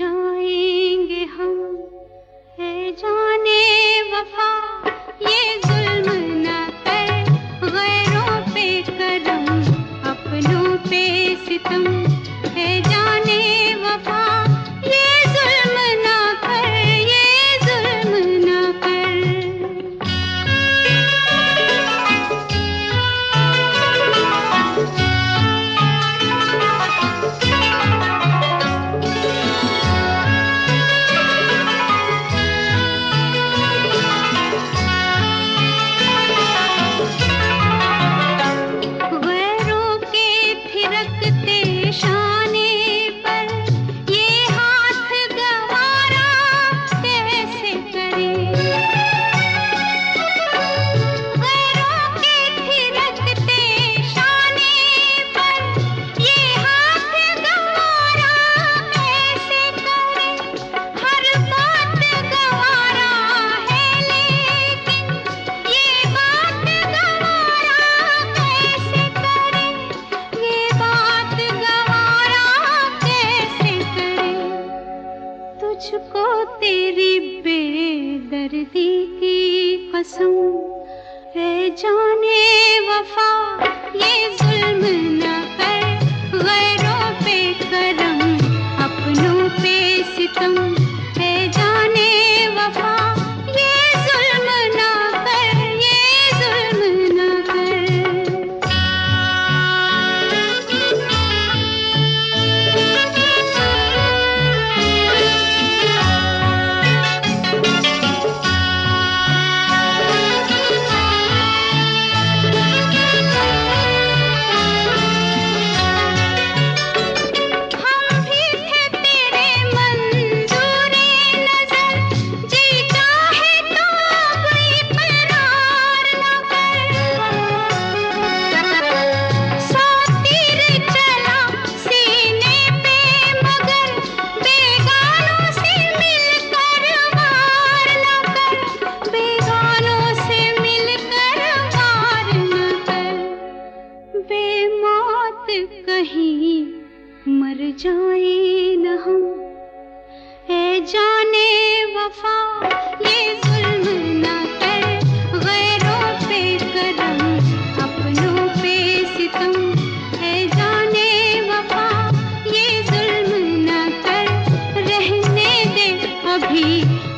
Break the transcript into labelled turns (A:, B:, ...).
A: जाएंगे हम, है जाने वफा, ये जुल्म ना कर, गैरों पे करम, अपनों पे सितम, है जाने वफा, ये जुल्म ना कर, ये जुल्म ना कर। तुझको तेरी बेदर्दी की कसम, है जाने वफा, ये जुल्म ना कर, गैरों पे करम, अपनों पे सितम, है जाने वफा, ये जुल्म ना कर, ये जुल्म ना कर। कहीं मर जाए न हम, है जाने वफा, ये जुल्म ना कर, गैरों पे करम, अपनों पे सितम, है जाने वफा, ये जुल्म ना कर, रहने दे अभी